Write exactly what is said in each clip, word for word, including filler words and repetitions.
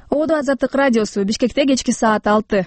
Ободо Азаттык радиосу, Бишкекте кечки саат алты.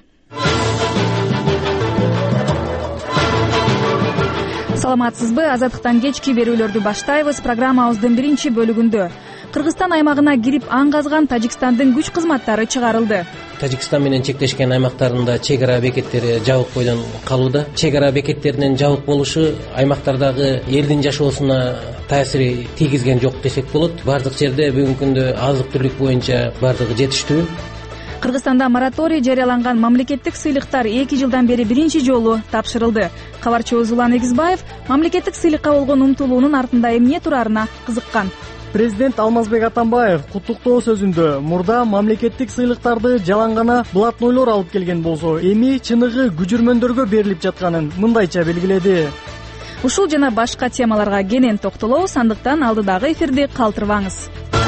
Саламатсызбы? Азаттыктан кечки берүүлөрдү баштайбыз. Программабыздын биринчи бөлүгүндө Кыргызстан аймагына кирип аң казган Тажикстандын күч кызматтары чыгарылды. Тажикстан менен чектешкен аймактарында чек ара бекеттери жабык бойдон калууда. Чек ара бекеттеринин жабык болушу аймактардагы элдин жашоосуна таасири тийгизген жок десек болот. Бардык жерде бүгүнкү күндө азык-түлүк боюнча бардыгы жетиштүү. Кыргызстанда мораторий жарыяланган мамлекеттик сыйлыктар эки жылдан бери биринчи жолу тапшырылды. Кабарчыбыз Улан Эгизбаев мамлекеттик сыйлыкка болгон умтулуунун артында эмне турарына кызыккан. Президент Алмазбек Атамбаев куттуктоо сөзүндө мурда мамлекеттик сыйлыктарды жалаң гана блатнойлор алып келген болсо, эми чыныгы күжүрмөндөргө берилип жатканын мындайча белгиледи. Ушул жана башка темаларга кенен токтолобуз, андыктан алдыдагы эфирди калтырбаңыз.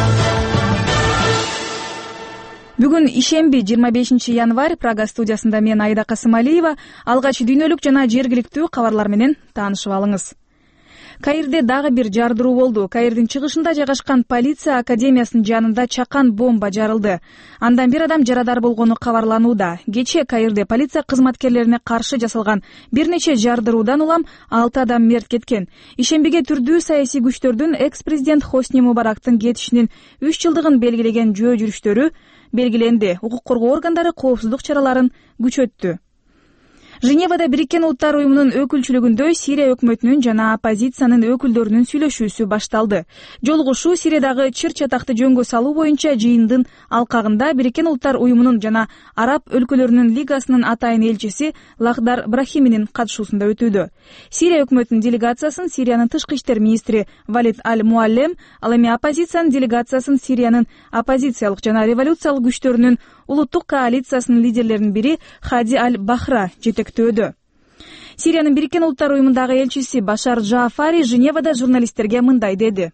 Бүгүн ишемби жыйырма бешинчи январь, Прага студиясында мен Айда Касымалиева. Алгач дүйнөлүк жана жергиликтүү кабарлар менен таанышып алыңыз. Каирде дагы бир жардыруу болду. Каирдин чыгышында жайгашкан полиция академиясынын жанында чакан бомба жарылды. Андан бир адам жарадар болгону кабарланууда. Кечээ Каирде полиция кызматкерлерине каршы жасалган бир нече жардыруудан улам алты адам мерт кеткен. Ишембиге түрдүү саясий күчтөрдүн экс-президент Хосни Мубарактын кетишинин үч жылдыгын белгилеген жөө жүрүштөрү белгиленди. Укук коргоо органдары коопсуздук чараларын күчөттү. Женевада Бириккен Улуттар уюмунун өкүлчүлүгүндө Сирия өкмөтүнүн жана оппозициянын өкүлдөрүнүн сүйлөшүүсү башталды. Жолугушуу Сириядагы чыр чатакты жөнгө салуу боюнча жыйындын алкагында Бириккен Улуттар уюмунун жана Араб өлкөлөрүнүн лигасынын атайын элчиси Лахдар Брахиминин катышуусунда өтүүдө. Сирия өкмөтүнүн делегациясын Сириянын тышкы иштер министри Валид Аль-Муаллем, ал эми оппозициянын делегациясын Сириянын оппозициялык жана революциялык күчтөрүнүн улуттук коалициясынын лидерлеринин бири Хади Аль-Бахра жетектөөдө. Сириянын Бириккен Улуттар уюмундагы элчиси Башар Джаафари Женевада журналисттерге мындай деди.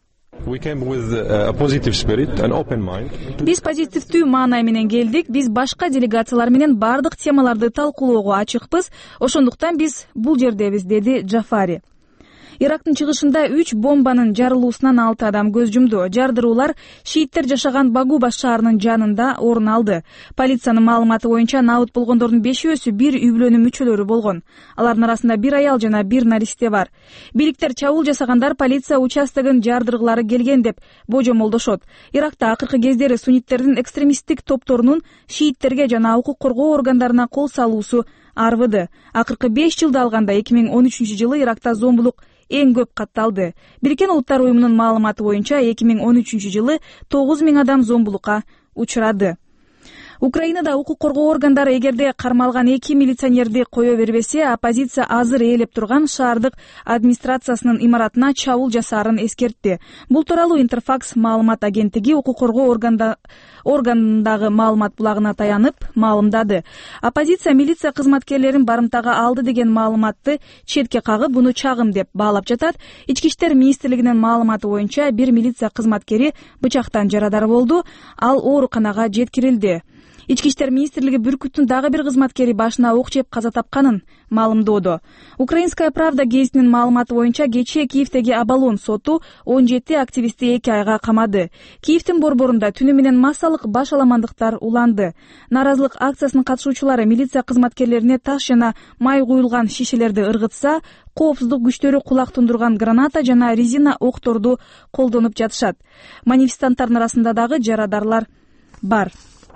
Биз позитивдүү маанай менен келдик. Биз башка делегациялар менен бардык темаларды талкуулоого ачыкпыз. Ошондуктан биз бул жердебиз, деди Джаафари. Ирактын чыгышында үч бомбанын жарылуусунан алты адам көз жумду. Жардыруулар шииттер жашаган Багуба шаарынын жанында орун алды. Полициянын маалыматы боюнча набыт болгондордун бешөөсү бир үй бүлөнүн мүчөлөрү болгон. Алардын арасында бир аял жана бир наристе бар. Бийликтер чабуул жасагандар полиция участогун жардыргылары келген деп божомолдошот. Иракта акыркы кездери сунниттердин экстремисттик топторунун шииттерге жана укук коргоо органдарына кол салуусу арбыды. Акыркы беш жылда алганда эки миң он үчүнчү жылы Иракта зомбулук эң көп катталды. Бириккен Улуттар уюмунун маалыматы боюнча эки миң он үчүнчү жылы тогуз миң адам зомбулукка учурады. Украинада укук коргоо органдары эгерде кармалган эки милиционерди кое бербесе, оппозиция азыр ээлеп турган шаардык администрациясынын имаратына чабуул жасаарын эскертти. Бул тууралуу Интерфакс маалымат агенттиги укук коргоо органда органындагы маалымат булагына таянып маалымдады. Оппозиция милиция кызматкерлерин барымтага алды деген маалыматты четке кагып, буну чагым деп баалап жатат. Ички иштер министрлигинин маалыматы боюнча бир милиция кызматкери бычактан жарадар болду. Ал ооруканага жеткирилди. Ички иштер министрлиги Бүркүттүн дагы бир кызматкери башына ок жеп каза тапканын маалымдоодо. Украинская правда гезитинин маалыматы боюнча кечээ Киевдеги Абалон соту он жети активистти эки айга камады. Киевдин борборунда түнү менен массалык баш аламандыктар уланды. Нааразылык акциясынын катышуучулары милиция кызматкерлерине таш жана май куюлган шишелерди ыргытса, коопсуздук күчтөрү кулак тундурган граната жана резина окторду колдонуп жатышат. Манифестанттардын арасында дагы жарадарлар бар.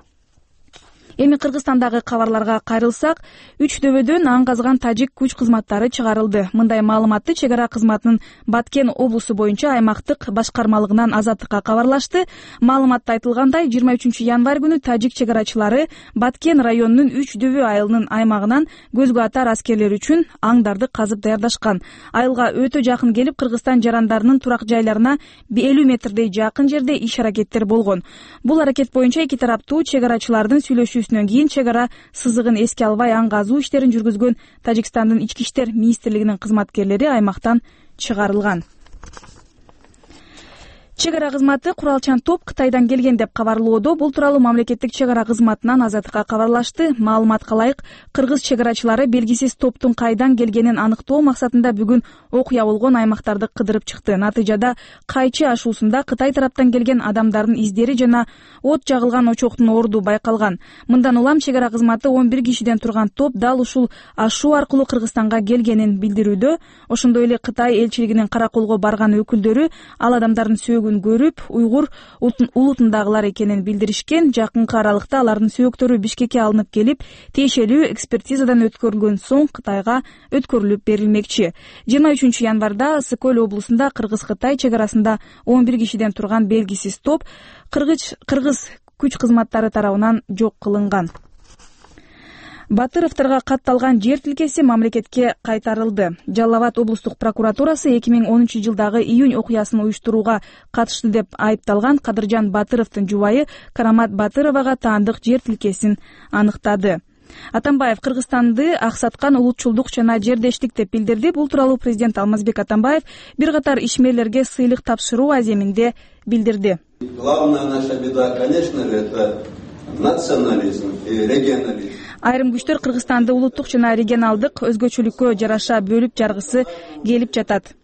Эми Кыргызстандагы кабарларга кайрылсак, үч дөбөдөн аң казган тажик күч кызматтары чыгарылды. Мындай маалыматты чек ара кызматынын Баткен облусу боюнча аймактык башкармалыгынан Азаттыкка кабарлашты. Маалыматта айтылгандай, жыйырма үчүнчү январь күнү тажик чек арачылары Баткен районунун үч дөбө айылынын аймагынан көзгө атар аскерлер үчүн аңдарды казып даярдашкан. Айылга өтө жакын келип, Кыргызстан жарандарынын турак жайларына элүү метрдей жакын жерде иш аракеттер болгон. Бул аракет боюнча эки тараптуу чек арачылардын сүйлөшүүсүнөн кийин чек ара сызыгын эске албай аң казуу иштерин жүргүзгөн Тажикстандын ички иштер министрлигинин кызматкерлери аймактан чыгарылган. Чек ара кызматы куралчан топ Кытайдан келген деп кабарлоодо. Бул тууралуу мамлекеттик чек ара кызматынан Азаттыкка кабарлашты. Маалыматка ылайык, кыргыз чек арачылары белгисиз топтун кайдан келгенин аныктоо максатында бүгүн окуя болгон аймактарды кыдырып чыкты. Натыйжада Кайчы ашуусунда Кытай тараптан келген адамдардын издери жана от жагылган очоктун орду байкалган. Мындан улам чек ара кызматы он бир кишиден турган топ дал ушул ашуу аркылуу Кыргызстанга келгенин билдирүүдө. Ошондой эле Кытай элчилигинин караколго барган өкүлдөрү ал адамдардын сөөгүн көрүп, уйгур улутундагылар экенин билдиришкен. Жакынкы аралыкта алардын сөөктөрү Бишкекке алынып келип, тиешелүү экспертизадан өткөрүлгөн соң Кытайга өткөрүлүп берилмекчи. жыйырма үчүнчү январда Ысык көл облусунда Кыргыз-Кытай чек арасында он бир кишиден турган белгисиз топ кыргыз кыргыз күч кызматтары тарабынан жок кылынган. Батыровторго катталган жер тилкеси мамлекетке кайтарылды. Жалал Абад облустук прокуратурасы эки миң онунчу жылдагы июнь окуясын уюштурууга катышты деп айыпталган Кадыржан Батыровдун жубайы Карамат Батыровага таандык жер тилкесин аныктады. Атамбаев Кыргызстанды аксаткан улутчулдук жана жердештик деп билдирди. Бул тууралуу президент Алмазбек Атамбаев бир катар ишмерлерге сыйлык тапшыруу аземинде билдирди. Главная наша беда, конечно же, это национализм и регионализм. Айрым күчтөр Кыргызстанды улуттук жана регионалдык өзгөчөлүккө жараша бөлүп жаргысы келип жатат.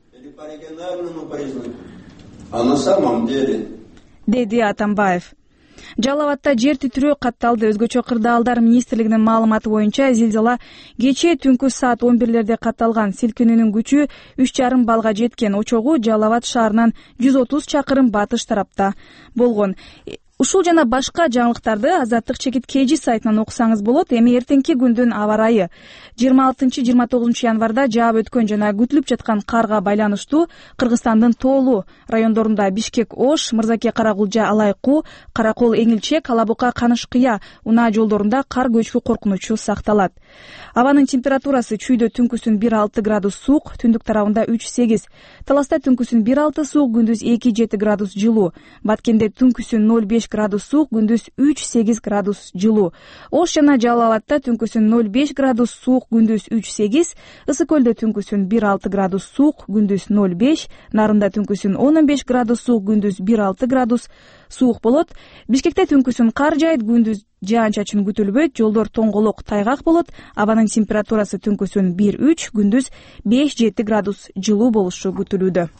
А на самом деле, деди Атамбаев. Жалал Абадта жер титирөө катталды. Өзгөчө кырдаалдар министрлигинин маалыматы боюнча зилзала кечээ түнкү саат он бирлерде катталган. Силкинүүнүн күчү үч жарым балга жеткен. Очогу Жалал Абад шаарынан жүз отуз чакырым батыш тарапта болгон. Ушул жана башка жаңылыктарды Азаттык чекит кж сайтынан окусаңыз болот. Эми эртеңки күндүн аба ырайы. жыйырма алтынчы жыйырма тогузунчу январда жаап өткөн жана күтүлүп жаткан карга байланыштуу Кыргызстандын тоолуу райондорунда Бишкек Ош, Мырзаке Каракулжа Алайку, Каракол Эңилчек, Алабука Канышкыя унаа жолдорунда кар көчкү коркунучу сакталат. Абанын температурасы чүйдө түнкүсүн бир алты градус суук, түндүк тарабында үч сегиз. Таласта түнкүсүн бир алты суук, күндүз эки жети градус жылуу. Баткенде түнкүсүн ноль беш градус суук, күндүз үч сегиз градус жылуу. Ош жана Жалал Абадта түнкүсүн ноль беш градус суук, күндүз үч сегиз. Ысык көлдө түнкүсүн бир алты градус суук, күндүз ноль беш. Нарында түнкүсүн он беш градус суук, күндүз бир алты градус суук болот. Бишкекте түнкүсүн кар жайт, күндүз жаан-чачын күтүлбөйт, жолдор тоңголок, тайгак болот. Абанын температурасы түнкүсүн бир үч, күндүз беш жети градус жылуу болушу күтүлүүдө.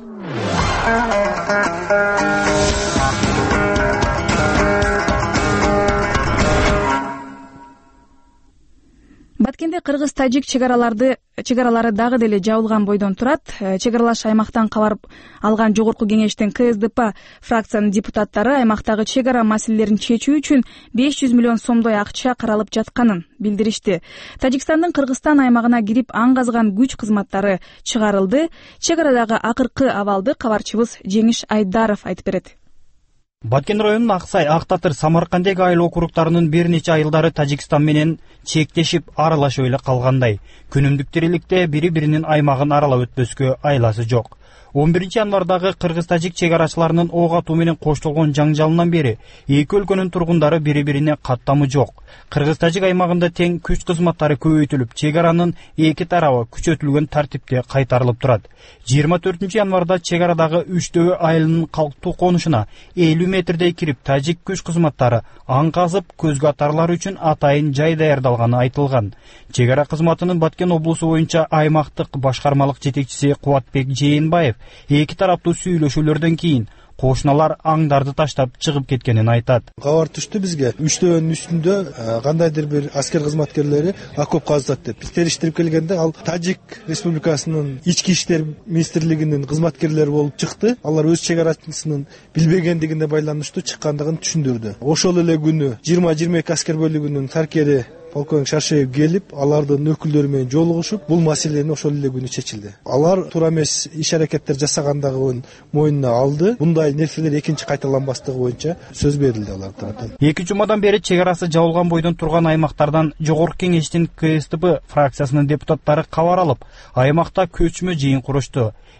Баткенде кыргыз-тажик чек араларды чек аралары дагы деле жабылган бойдон турат. Чек аралаш аймактан кабар алган жогорку кеңештин ка эс дэ пэ фракциянын депутаттары аймактагы чек ара маселелерин чечүү үчүн беш жүз миллион сомдой акча каралып жатканын билдиришти. Тажикстандын Кыргызстан аймагына кирип аң казган күч кызматтары чыгарылды. Чек арадагы акыркы абалды кабарчыбыз Жеңиш Айдаров айтып берет. Баткен районунун Аксай, Актатыр, Самаркандек айыл округдарынын бир нече айылдары Тажикстан менен чектешип аралашып эле калгандай. Күнүмдүк тириликте бири-биринин аймагын аралап өтпөскө айласы жок. он биринчи январдагы кыргыз-тажик чек арачыларынын ок атуу менен коштолгон жаңжалынан бери эки өлкөнүн тургундары бири-бирине каттамы жок. Кыргыз-тажик аймагында тең күч кызматтары көбөйтүлүп, чек аранын эки тарабы күчөтүлгөн тартипте кайтарылып турат. жыйырма төртүнчү январда чек арадагы Үчтөбө айылынын калктуу конушуна элүү метрдей кирип, тажик күч кызматтары аң казып, көзгө атарлар үчүн атайын жай даярдалганы айтылган. Чек ара кызматынын Баткен облусу боюнча аймактык башкармалык жетекчиси Кубатбек Жээнбаев эки тараптуу сүйлөшүүлөрдөн кийин кошуналар аңдарды таштап чыгып кеткенин айтат. Кабар түштү бизге Үчтөбөнүн үстүндө кандайдыр бир аскер кызматкерлери окоп казат деп. Биз териштирип келгенде ал Тажик Республикасынын ички иштер министрлигинин кызматкерлери болуп чыкты. Алар өз чек арачысынын билбегендигине байланыштуу чыккандыгын түшүндүрдү. Ошол эле күнү жыйырма жыйырма эки аскер бөлүгүнүн таркери полковник Шаршеев келип, алардын өкүлдөрү менен жолугушуп, бул маселени ошол эле күнү чечилди. Алар туура эмес иш аракеттер жасагандыгын мойнуна алды. Мындай нерселер экинчи кайталанбастыгы боюнча сөз берилди алар тараптан. эки жумадан бери чек арасы жабылган бойдон турган аймактардан жогорку кеңештин ка эс дэ пэ фракциясынын депутаттары кабар алып, аймакта көчмө жыйын курушту.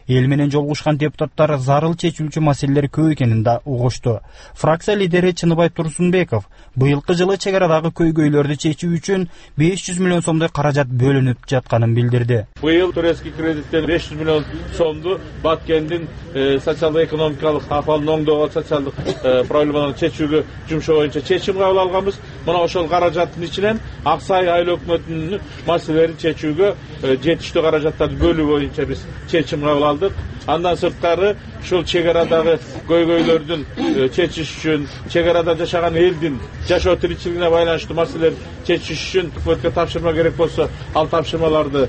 Эл менен жолугушкан депутаттар зарыл чечүүчү маселелер көп экенин да угушту. Фракция лидери Чыныбай Турсунбеков быйылкы жылы чек арадагы көйгөйлөрдү чечүү үчүн беш жүз миллион сомдой каражат бөлүнүп жатканын билдирди. Быйыл турецкий кредиттен беш жүз миллион сомду Баткендин социалдык-экономикалык ахвалын оңдоого, социалдык проблемаларды чечүүгө жумшоо боюнча чечим кабыл алганбыз. Мына ошол каражаттын ичинен Аксай айыл өкмөтүнүн маселелерин чечүүгө жетиштүү каражаттарды бөлүү боюнча биз чечим кабыл алдык. Андан сырткары ушул чек арадагы көйгөйлөрдүн чечиш үчүн, чек арада жашаган элдин жашоо тиричилигине байланыштуу маселелерди чечиш үчүн өкмөткө тапшырма керек болсо, ал тапшырмаларды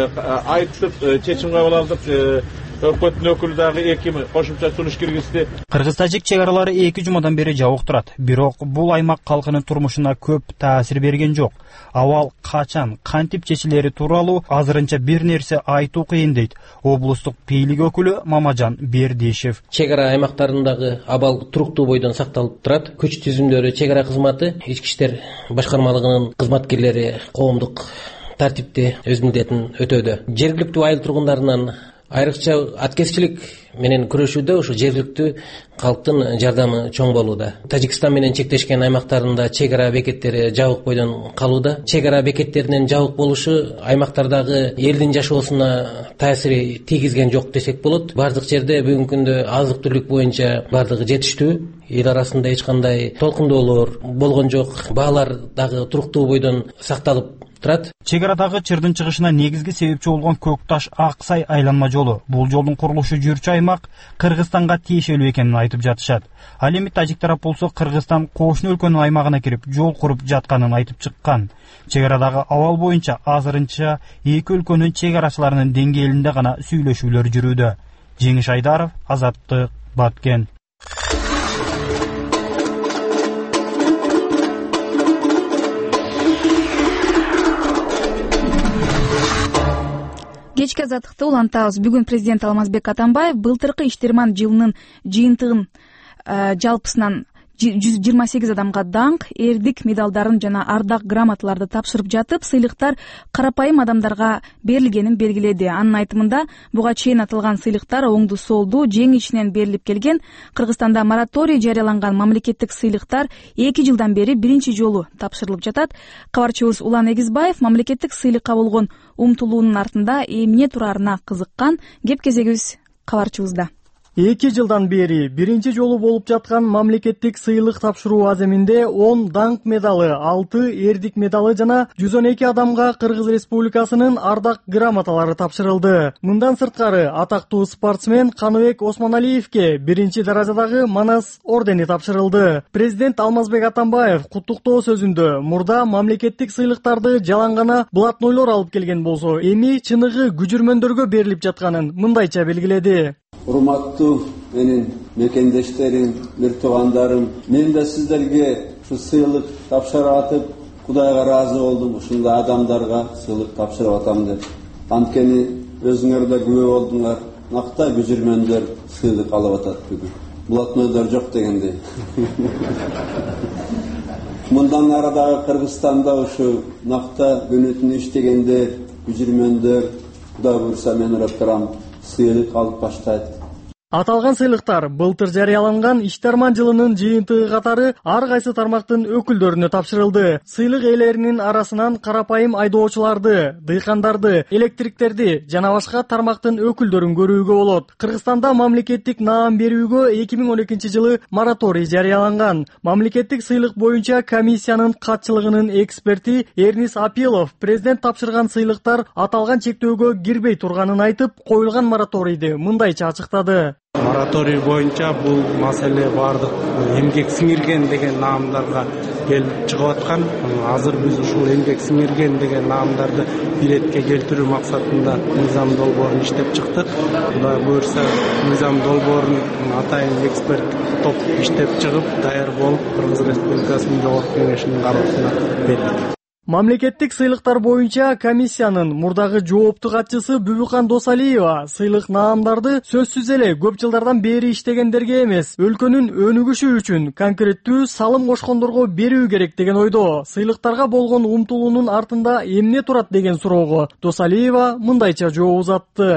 айтып чечим кабыл алдык. Өкмөттүн өкүлү дагы эки кошумча сунуш киргизди. Кыргыз-тажик чек аралары эки жумадан бери жабык турат. Бирок бул аймак калкынын турмушуна көп таасир берген жок. Абал качан, кантип чечилери тууралуу азырынча бир нерсе айтуу кыйын дейт облустук бийлик өкүлү Мамажан Бердишев. Чек ара аймактарындагы абал туруктуу бойдон сакталып турат. Көч түзүмдөрү чек ара кызматы, ички иштер башкармалыгынын кызматкерлери коомдук тартипте өз милдетин өтөдө. Жергиликтүү айыл тургундарынан айрыкча аткезчилик менен күрөшүүдө ушу жергиликтүү калктын жардамы чоң болууда. Тажикстан менен чектешкен аймактарында чек ара бекеттери жабык бойдон калууда. Чек ара бекеттеринин жабык болушу аймактардагы элдин жашоосуна таасири тийгизген жок десек болот. Бардык жерде бүгүнкү күндө азык түлүк боюнча бардыгы жетиштүү. Эл арасында эч кандай толкундоолор болгон жок. Баалар дагы туруктуу бойдон сакталып турат. Чек арадагы чырдын чыгышына негизги себепчи болгон Көкташ Аксай айланма жолу. Бул жолдун курулушу жүрчү аймак Кыргызстанга тиешелүү экенин айтып жатышат. Ал эми тажик тарап болсо Кыргызстан кошуна өлкөнүн аймагына кирип жол куруп жатканын айтып чыккан. Чек арадагы абал боюнча азырынча эки өлкөнүн чек арачыларынын деңгээлинде гана сүйлөшүүлөр жүрүүдө. Жеңиш Айдаров, Азаттык, Баткен. Кечки азаттыкты улантабыз. Бүгүн президент Алмазбек Атамбаев былтыркы Иштирман жылынын жыйынтыгын жалпысынан жүз жыйырма сегиз адамга даңк, эрдик медалдарын жана ардак грамоталарды тапшырып жатып, сыйлыктар карапайым адамдарга берилгенин белгиледи. Анын айтымында, буга чейин аталган сыйлыктар оңду-солду жең ичинен берилип келген. Кыргызстанда мораторий жарыяланган мамлекеттик сыйлыктар эки жылдан бери биринчи жолу тапшырылып жатат. Кабарчыбыз Улан Эгизбаев мамлекеттик сыйлыкка болгон умтулуунун артында эмне турарына кызыккан. Кеп кезегибиз кабарчыбызда. эки жылдан бери биринчи жолу болуп жаткан мамлекеттик сыйлык тапшыруу аземинде он даңк медалы, алты эрдик медалы жана жүз он эки адамга Кыргыз Республикасынын ардак грамоталары тапшырылды. Мындан сырткары атактуу спортсмен Каныбек Осмоналиевке биринчи даражадагы Манас ордени тапшырылды. Президент Алмазбек Атамбаев куттуктоо сөзүндө мурда мамлекеттик сыйлыктарды жалаң блатнойлор алып келген болсо, эми чыныгы күжүрмөндөргө берилип жатканын мындайча белгиледи. Урматтуу менин мекендештерим, бир туугандарым, мен да сиздерге ушу сыйлык тапшырып атып, Кудайга ыраазы болдум. Ушундай адамдарга сыйлык тапшырып атам деп. Анткени өзүңөр да күбө болдуңар. Накта күжүрмөндөр сыйлык алып атат бүгүн. Блатнойлор жок дегендей. Мындан ары дагы Кыргызстанда ушу накта күнү түнү иштегендер, күжүрмөндөр, Кудай буйруса мен урап турам, сыйлык алып баштайт. Аталган сыйлыктар былтыр жарыяланган Иштирман жылынын жыйынтыгы катары ар кайсы тармактын өкүлдөрүнө тапшырылды. Сыйлык ээлеринин арасынан карапайым айдоочуларды, дыйкандарды, электриктерди жана башка тармактын өкүлдөрүн көрүүгө болот. Кыргызстанда мамлекеттик наам берүүгө эки миң он экинчи жылы мораторий жарыяланган. Мамлекеттик сыйлык боюнча комиссиянын катчылыгынын эксперти Эрнис Апилов президент тапшырган сыйлыктар аталган чектөөгө кирбей турганын айтып, коюлган мораторийди мындайча ачыктады. Мораторий боюнча бул маселе бардык эмгек сиңирген деген наамдарга келип чыгып аткан. Азыр биз ушул эмгек сиңирген деген наамдарды биретке келтирүү максатында мыйзам долбоорун иштеп чыктык. Кудай буйруса мыйзам долбоорун атайын эксперт топ иштеп чыгып, даяр болуп, Кыргыз Республикасынын жогорку кеңешинин кароосуна бердик. Мамлекеттик сыйлыктар боюнча комиссиянын мурдагы жоопту катчысы Бүбүкан Досалиева сыйлык наамдарды сөзсүз эле көп жылдардан бери иштегендерге эмес, өлкөнүн өнүгүшү үчүн конкреттүү салым кошкондорго берүү керек деген ойдо. Сыйлыктарга болгон умтулуунун артында эмне турат деген суроого Досалиева мындайча жооп узатты.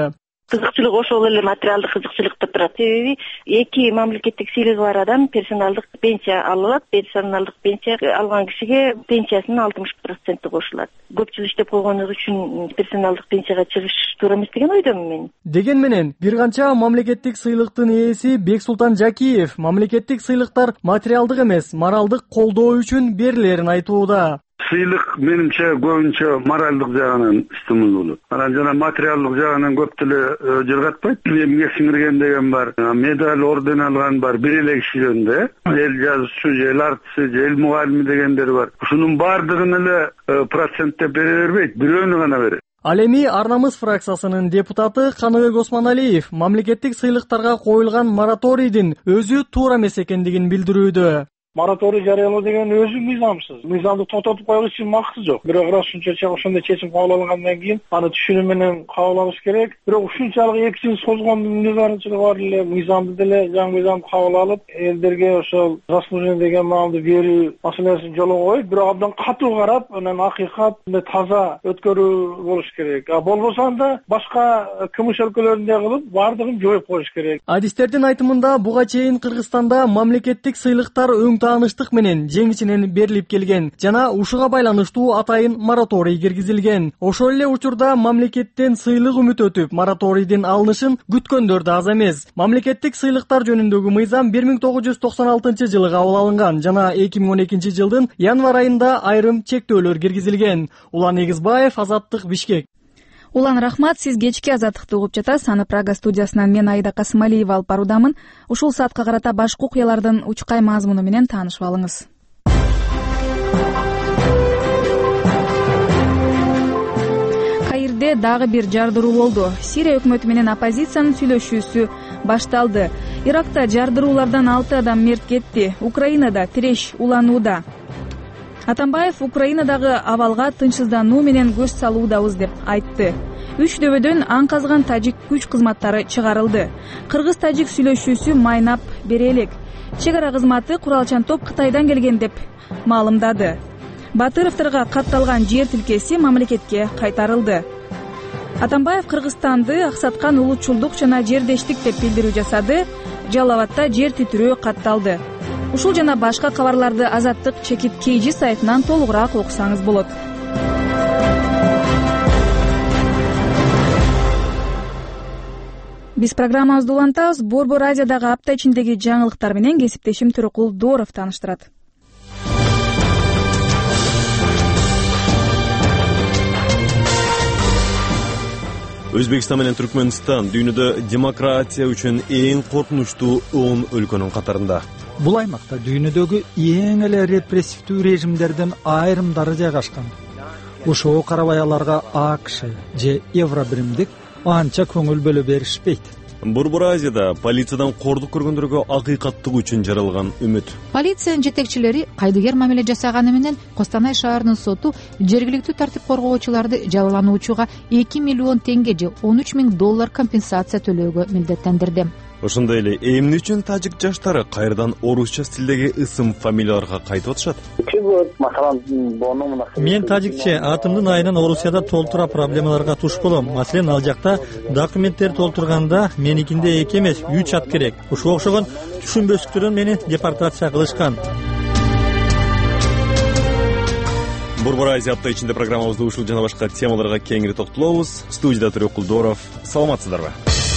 кызыкчылык ошол эле материалдык кызыкчылыкта турат. Себеби эки мамлекеттик сыйлыгы бар адам персоналдык пенсия ала алат. Персоналдык пенсия алган кишиге пенсиясынын алтымыш проценти кошулат. Көпчүлүк иштеп койгону үчүн персоналдык пенсияга чыгыш туура эмес деген ойдомун мен. Деген менен бир канча мамлекеттик сыйлыктын ээси Бексултан Жакиев мамлекеттик сыйлыктар материалдык эмес, моралдык колдоо үчүн берилерин айтууда. Сыйлык менимче көбүнчө моралдык жагынан стимул болот. Анан жана материалдык жагынан көп деле жыргатпайт. Эмгек сиңирген деген бар, медаль, орден алган бар, бир эле кишиден да. Эл жазуучу, эл артчысы, эл мугалими дегендер бар. Ушунун баардыгын эле проценттеп бере бербейт, бирөөнү гана берет. Ал эми Ар намыс фракциясынын депутаты Каныбек Осмоналиев мамлекеттик сыйлыктарга коюлган мораторийдин өзү туура эмес экендигин билдирүүдө. Мораторий жарыялоо деген өзү мыйзамсыз. Мыйзамды токтотуп койгуч үчүн максаты жок. Бирок ушунча ошондой чечим кабыл алынгандан кийин аны түшүнүү менен кабыл алыш керек. Бирок ушунчалык эки жыл созгондун незаратчылыгы бар эле, мыйзамды деле жаңы мыйзамды кабыл алып, элдерге ошол заслужение деген маалды берүү маселесин жолго коюп, бирок абдан катуу карап, анан акыйкат таза өткөрүү болуш керек. А болбосо анда башка кмш өлкөлөрүндө кылып баардыгын жоюп коюш керек. Адистердин айтымында буга чейин Кыргызстанда мамлекеттик сыйлыктар өң тааныштык менен жеңишинен берилип келген жана ушуга байланыштуу атайын мораторий киргизилген. Ошол эле учурда мамлекеттен сыйлык үмүт өтүп, мораторийдин алынышын күткөндөр да аз эмес. Мамлекеттик сыйлыктар жөнүндөгү мыйзам бир миң тогуз жүз токсон алтынчы жылы кабыл алынган жана эки миң он экинчи жылдын январь айында айрым чектөөлөр киргизилген. Улан Эгизбаев, Азаттык, Бишкек. Улан, рахмат, сиз кечки Азаттыкты угуп жатасыз. Аны Прага студиясынан мен Айда Касымалиева алып баруудамын. Ушул саатка карата башка окуялардын учкай мазмуну менен таанышып алыңыз. Каирде дагы бир жардыруу болду. Сирия өкмөтү менен оппозициянын сүйлөшүүсү башталды. Иракта жардыруулардан алты адам мерт кетти. Украинада тиреш уланууда. Атамбаев Украинадагы абалга тынчсыздануу менен көз салуудабыз деп айтты. Үч дөбөдөн аңказган тажик күч кызматтары чыгарылды. Кыргыз-тажик сүйлөшүүсү майнап бере элек. Чек ара кызматы куралчан топ Кытайдан келген деп маалымдады. Батыровторго катталган жер тилкеси мамлекетке кайтарылды. Атамбаев Кыргызстанды аксаткан улутчулдук жана жердештик деп билдирүү жасады. Жалал Абадта жер титирөө катталды. Ушул жана башка кабарларды Азаттык чекит Кейжи сайтынан толугураак окусаңыз болот. Биз программабызды улантабыз. Борбор Азиядагы апта ичиндеги жаңылыктар менен кесиптешим Төрөкул Дооров тааныштырат. Өзбекстан менен Түркмөнстан дүйнөдө демократия үчүн эң коркунучтуу он өлкөнүн катарында. Бул аймакта дүйнөдөгү эң эле репрессивдүү режимдердин айрымдары жайгашкан. Ошого карабай аларга АКШ же Евробиримдик анча көңүл бөлө беришпейт. Борбор Азияда полициядан кордук көргөндөргө акыйкаттык үчүн жаралган үмүт. Полициянын жетекчилери кайдыгер мамиле жасаганы менен Костанай шаарынын соту жергиликтүү тартип коргоочуларды жабырлануучуга эки миллион теңге же он үч миң доллар компенсация төлөөгө милдеттендирди. Ошондой эле эмне үчүн тажик жаштары кайрадан орусча стилдеги ысым фамилияларга кайтып атышат? Мен тажикче атымдын айынан Орусияда толтура проблемаларга туш болом. Маселен, ал жакта документтер толтурганда меникинде эки эмес, үч ат керек. Ушуга окшогон түшүнбөстүктөрдөн мени депортация кылышкан. Борбор Азия апта ичинде программабызда ушул жана башка темаларга кеңири токтолобуз. Студияда Төрөкул Дооров. Саламатсыздарбы?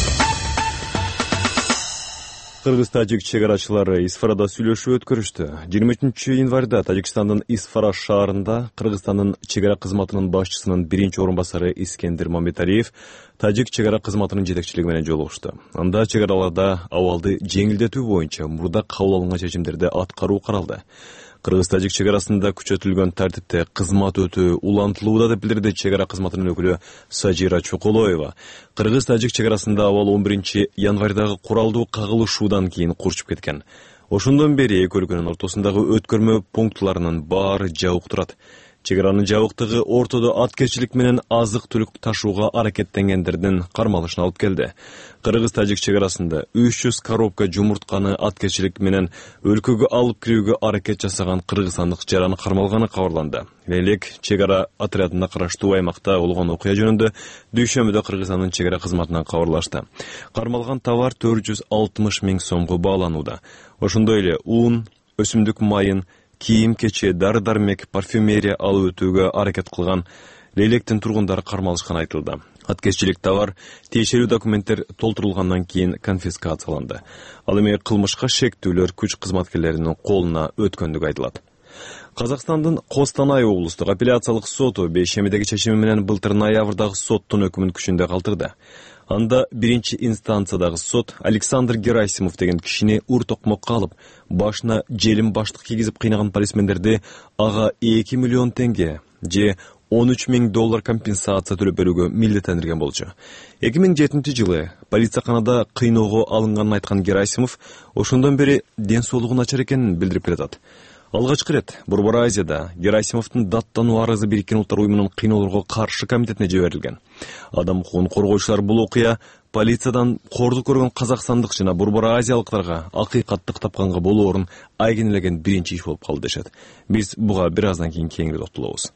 Кыргыз-тажик чек-арачылары Исфарада сүйлөшүү өткөрүштү. жыйырма үчүнчү январда Тажикстандын Исфара шаарында Кыргызстандын чек-ара кызматынын башчысынын биринчи орун басары Искендер Мамбеталиев тажик чек-ара кызматынын жетекчилиги менен жолугушту. Анда чек-араларда абалды жеңилдетүү боюнча мурда кабыл алынган чечимдерди аткаруу каралды. Кыргыз-тажик чек-арасында күчөтүлгөн тартипте кызмат өтүү улантылууда деп билдирди чек-ара кызматынын өкүлү Сажира Чукулоева. Кыргыз-тажик чек-арасында абал он биринчи январдагы куралдуу кагылышуудан кийин курчуп кеткен. Ошондон бери эки өлкөнүн ортосундагы өткөрмө пунктларынын баары жабык турат. чек аранын жабыктыгы ортодо аткерчилик менен азык түлүк ташууга аракеттенгендердин кармалышына алып келди. Кыргыз-тажик чек арасында үч жүз коробка жумуртканы аткерчилик менен өлкөгө алып кирүүгө аракет жасаган кыргызстандык жараны кармалганы кабарланды. Элек чек ара отрядына караштуу аймакта болгон окуя жөнүндө дүйшөмбүдө Кыргызстандын чек ара кызматынан кабарлашты. Кармалган товар төрт жүз алтымыш миң сомго бааланууда. Ошондой эле ун, өсүмдүк майын, кийим-кече, дары-дармек, парфюмерия алып өтүүгө аракет кылган Лейлектин тургундары кармалышканы айтылды. Аткерчилик товар тиешелүү документтер толтурулгандан кийин конфискацияланды. Ал эми кылмышка шектүүлөр күч кызматкерлеринин колуна өткөндүгү айтылат. Казакстандын Костанай облустук апелляциялык соту бейшемидеги чечими менен былтыр ноябрдагы соттун өкүмүн күчүндө калтырды. Анда биринчи инстанциядагы сот Александр Герасимов деген кишини ур токмокко алып, башына желим баштык кийгизип кыйнаган полисмендерди ага эки миллион теңге же он үч миң доллар компенсация төлөп берүүгө милдеттендирген болчу. эки миң жетинчи жылы полицияканада кыйноого алынганын айткан Герасимов ошондон бери ден соолугу начар экенин билдирип келатат. Алгачкы ирет Борбор Азияда Герасимовдун даттануу арызы Бириккен Улуттар уюмунун кыйноолорго каршы комитетине жиберилген. Адам укугун коргоочулар бул окуя полициядан кордук көргөн казакстандык жана Борбор Азиялыктарга акыйкаттык тапканга болоорун айгинелеген биринчи иш болуп калды дешет. Биз буга бир аздан кийин кеңири токтолобуз.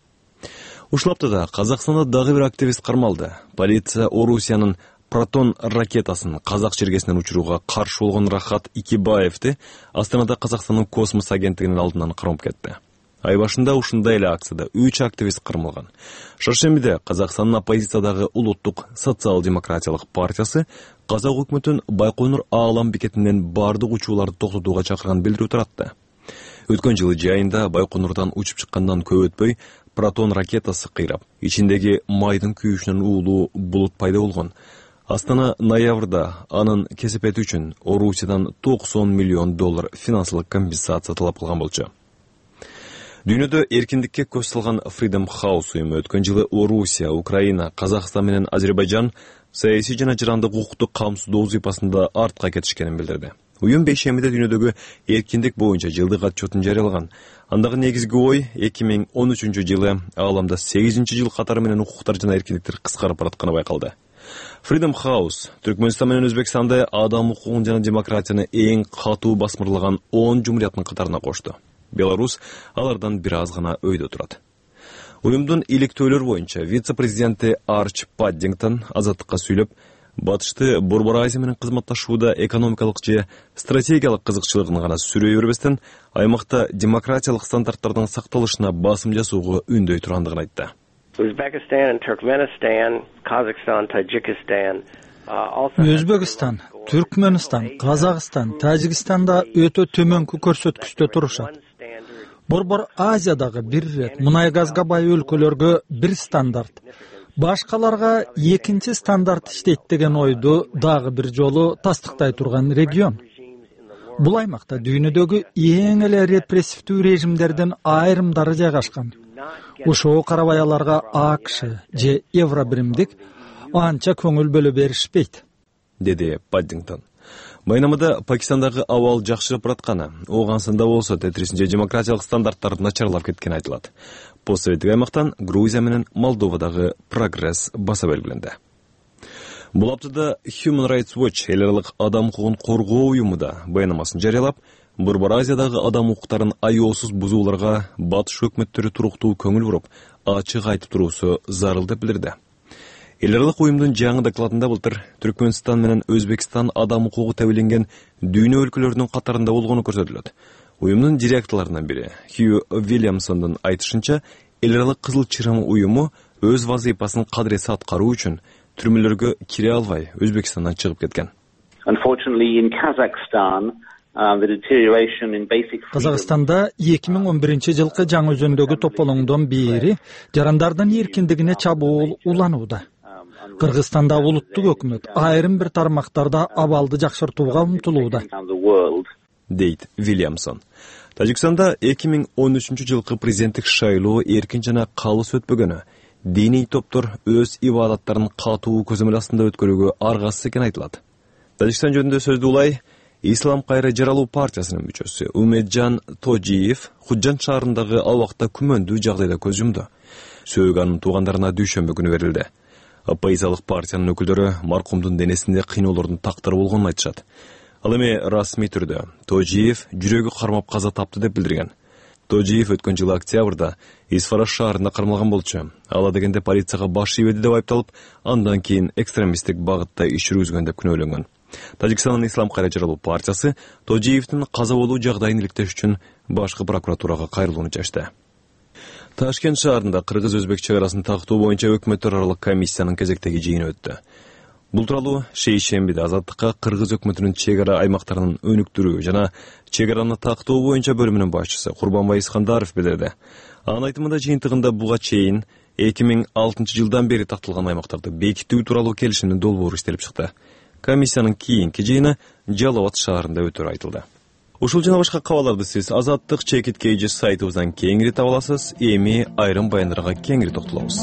Ушул аптада Казакстанда дагы бир активист кармалды. Полиция Орусиянын Протон ракетасын казак жергесинен учурууга каршы болгон Рахат Икибаевди Астанада Казакстандын космос агенттигинин алдынан кармап кетти. Ай башында ушундай эле акцияда үч активист кармалган. Шаршембиде Казакстандын оппозициядагы Улуттук социал-демократиялык партиясы казак өкмөтүн Байконур аалам бекетинен бардык учууларды токтотууга чакырган билдирүү таратты. Өткөн жылы жайында Байконурдан учуп чыккандан көп өтпөй Протон ракетасы кыйрап, ичиндеги майдын күйүүшүнөн уулуу булут пайда болгон. Астана ноябрда анын кесепети үчүн Орусиядан токсон миллион доллар финансылык компенсация талап кылган болчу. Дүйнөдө эркиндикке көз салган Freedom House уюму өткөн жылы Орусия, Украина, Казакстан менен Азербайжан саясий жана жырандык укуктук камсыздоо зыйпасында артка кетишкенин билдирди. Уюм бейшемиде дүйнөдөгү эркиндик боюнча жылдык отчетун жарыялаган. Андагы негизги ой эки миң он үчүнчү жылы ааламда сегизинчи жыл катары менен укуктар жана эркиндиктер кыскарып баратканы байкалды. Freedom House Түркмөнстан менен Өзбекстанда адам укугун жана демократияны эң катуу басмырлаган он жумурияттын катарына кошту. Беларусь алардан бир аз гана өйдө турат. Уюмдун иликтөөлөр боюнча вице-президенти Арч Паддингтон азаттыкка сүйлөп, Батышты Борбор Азия менен кызматташууда экономикалык же стратегиялык кызыкчылыгын гана сүрөй бербестен, аймакта демократиялык стандарттардын сакталышына басым жасоого үндөй тургандыгын айтты. Uzbekistan, Turkmenistan, Kazakhstan, Tajikistan. Өзбекстан, Түркмөнстан, Казакстан, Тажикстанда өтө төмөнкү көрсөткүчтө турушат. Борбор Азиядагы бир рет мунай газга бай өлкөлөргө бир стандарт, башкаларга экинчи стандарт иштейт деген ойду дагы бир жолу тастыктай турган регион. Бул аймакта дүйнөдөгү эң эле репрессивдүү режимдердин айрымдары жайгашкан. Ошого карабай аларга АКШ же Евробиримдик анча көңүл бөлө беришпейт, деди Паддингтон. Байнамада Пакистандагы абал жакшырып баратканы, оогансында болсо тетрисинче демократиялык стандарттар начарлап кеткени айтылат. Постсоветтик аймактан Грузия менен Молдовадагы прогресс баса белгиленди. Бул аптада Human Rights Watch эл аралык адам укугун коргоо уюму да баянамасын жарыялап, Борбор Азиядагы адам укуктарын аяосуз бузууларга батыш өкмөттөрү туруктуу көңүл буруп, ачык айтып туруусу зарыл деп билдирди. Эл аралык уюмдун жаңы докладында былтыр Түркмөнстан менен Өзбекстан адам укугу тебеленген дүйнө өлкөлөрүнүн катарында болгону көрсөтүлөт. Уюмдун директорлорунун бири Хью Вильямсондун айтышынча, эл аралык Кызыл Чырым уюму өз вазыйпасын кадырет аткаруу үчүн түрмөлөргө кире албай Өзбекстандан чыгып кеткен. Казакстанда эки миң он биринчи жылкы жаңы өзөндөгү тополоңдон бери жарандардын эркиндигине чабуул уланууда. Кыргызстанда улуттук өкмөт айрым бир тармактарда абалды жакшыртууга умтулууда, дейт Вильямсон. Тажикстанда эки миң он үчүнчү жылкы президенттик шайлоо эркин жана калыс өтпөгөнү, диний топтор өз ибадаттарын катуу көзөмөл астында өткөрүүгө аргасыз экени айтылат. Тажикстан жөнүндө сөздү улай, Ислам кайра жаралуу партиясынын мүчөсү Умеджан Тожиев Худжан шаарындагы ал убакта күмөндүү жагдайда көз жумду. Сөөгү анын туугандарына дүйшөмбү күнү берилди. Оппозициялык партиянын өкүлдөрү маркумдун денесинде кыйноолордун тактыры болгонун айтышат. Ал эми расмий түрдө Тожиев жүрөгү кармап каза тапты деп билдирген. Тожиев өткөн жылы октябрда Исфараш шаарында кармалган болчу. Ала дегенде полицияга баш ийбеди деп айыпталып, андан кийин экстремисттик багытта иш жүргүзгөн деп күнөөлөнгөн. Тажикстандын Ислам кайра жаралуу партиясы Тожиевдин каза болуу жагдайын иликтеш үчүн башкы прокуратурага кайрылууну чечти. Ташкент шаарында кыргыз-өзбек чек арасын тактоо боюнча өкмөттөр аралык комиссиянын кезектеги жыйыны өттү. Бул тууралуу шейшембиде Азаттыкка кыргыз өкмөтүнүн чек ара аймактарынын өнүктүрүү жана чек араны тактоо боюнча бөлүмүнүн башчысы Курбанбай Искандаров билдирди. Анын айтымында жыйынтыгында буга чейин эки миң алтынчы жылдан бери такталган аймактарды бекитүү тууралуу келишимдин долбоору иштелип чыкты. Комиссиянын кийинки жыйыны Жалал Абад шаарында өтөрү айтылды. Ушул жана башка кабарларды сиз Азаттык чекит кейжи сайтыбыздан кеңири таба аласыз. Эми айрым баяндарга кеңири токтолобуз.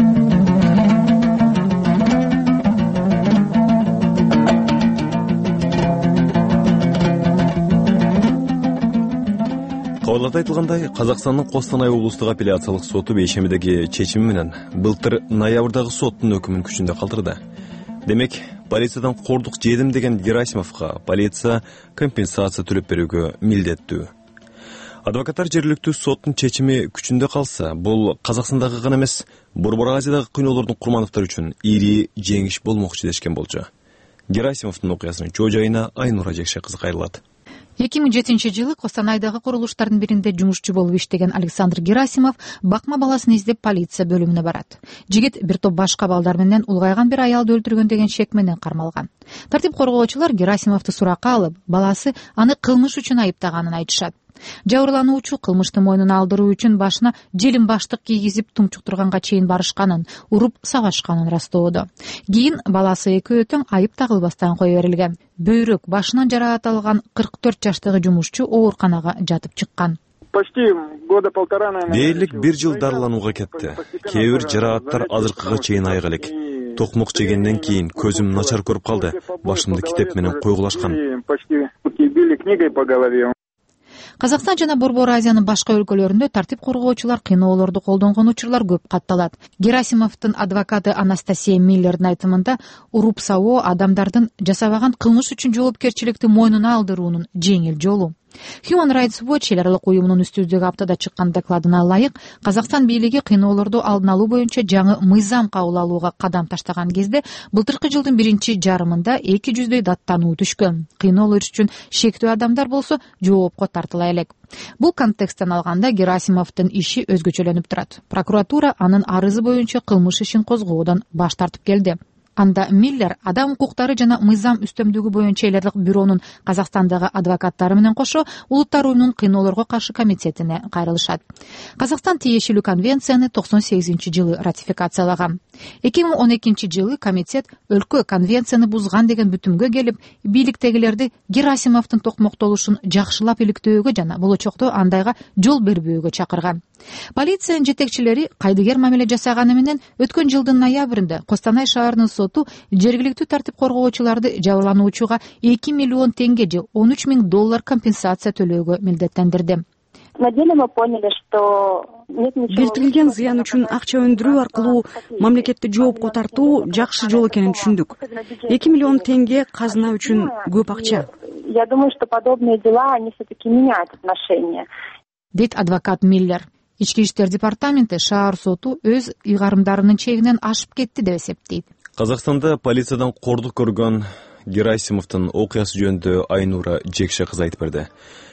Кабарларда айтылгандай, Казакстандын Костанай облустук апелляциялык соту бейшембидеги чечими менен былтыр ноябрдагы соттун өкүмүн күчүндө калтырды. Демек, полициядан кордук жедим деген Герасимовго полиция компенсация төлөп берүүгө милдеттүү. Адвокаттар жергиликтүү соттун чечими күчүндө калса, бул Казакстандагы гана эмес, Борбор Азиядагы кыйноолордун курмандыктары үчүн ири жеңиш болмокчу дешкен болчу. Герасимовдун окуясынын чоо жайына Айнура Жекше кызы кайрылат. эки миң жетинчи жылы Костанайдагы курулуштардын биринде жумушчу болуп иштеген Александр Герасимов бакма баласын издеп полиция бөлүмүнө барат. Жигит бир топ башка балдар менен улгайган бир аялды өлтүргөн деген шек менен кармалган. Тартип коргоочулар Герасимовду суракка алып, баласы аны кылмыш үчүн айыптаганын айтышат. Жабырлануучу кылмышты мойнуна алдыруу үчүн башына желим баштык кийгизип тумчуктурганга чейин барышканын, уруп сабашканын растоодо. Кийин баласы экөө тең айып тагылбастан кое берилген. Бөйрөк, башынан жараат алган кырк төрт жаштагы жумушчу ооруканага жатып чыккан. Почти года полтора, наверное. Дээрлик бир жыл дарыланууга кетти. Кээ бир жарааттар азыркыга чейин айык элек. Токмок жегенден кийин көзүм начар көрүп калды. Башымды китеп менен койгулашкан. Почти убили книгой по голове. Казакстан жана Борбор Азиянын башка өлкөлөрүндө тартип коргоочулар кыйноолорду колдонгон учурлар көп катталат. Герасимовдун адвокаты Анастасия Миллердин айтымында уруп сабоо адамдардын жасабаган кылмыш үчүн жоопкерчиликти мойнуна алдыруунун жеңил жолу. Human Rights Watch эл аралык уюмунун үстүздөгү аптада чыккан докладына ылайык, Казакстан бийлиги кыйноолорду алдын алуу боюнча жаңы мыйзам кабыл алууга кадам таштаган кезде былтыркы жылдын биринчи жарымында эки жүздөй даттануу түшкөн. Кыйноолор үчүн шектүү адамдар болсо жоопко тартыла элек. Бул контексттен алганда Герасимовдун иши өзгөчөлөнүп турат. Прокуратура анын арызы боюнча кылмыш ишин козгоодон баш тартып келди. Анда Миллер адам укуктары жана мыйзам үстөмдүгү боюнча эл аралык бюронун Казакстандагы адвокаттары менен кошо Улуттар уюмунун кыйноолорго каршы комитетине кайрылышат. Казакстан тиешелүү конвенцияны токсон сегизинчи жылы ратификациялаган. эки миң он экинчи жылы комитет өлкө конвенцияны бузган деген бүтүмгө келип, бийликтегилерди Герасимовдун токмоктолушун жакшылап иликтөөгө жана болочокто андайга жол бербөөгө чакырган. Полициянын жетекчилери кайдыгер мамиле жасаганы менен өткөн жылдын ноябрында Костанай шаарынын соту жергиликтүү тартип коргоочуларды жабырлануучуга эки миллион теңге же он үч миң доллар компенсация төлөөгө милдеттендирди. На деле мы поняли, что келтирилген зыян үчүн акча өндүрүү аркылуу мамлекетти жоопко тартуу жакшы жол экенин түшүндүк. эки миллион теңге казына үчүн көп акча. Я думаю, что подобные дела, они все-таки меняют отношения. Дейт адвокат Миллер. Ички иштер департаменти шаар соту өз ыйгарымдарынын чегинен ашып кетти деп эсептейт. Казакстанда полициядан кордук көргөн Герасимовдун окуясы жөнүндө Айнура Жекше кызы айтып берди.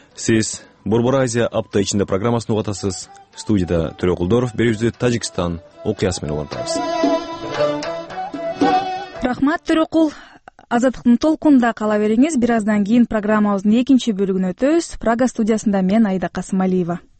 Сиз Борбор Азия апта ичинде программасын угатасыз. Студияда Төрөкулдоров, берүүбүздү Тажикстан окуясы менен улантабыз. Рахмат Төрөкул. Азаттыктын толкунда кала бериңиз. Бир аздан кийин программабыздын экинчи бөлүгүнө өтөбүз. Прага студиясында мен Айда Касымалиева.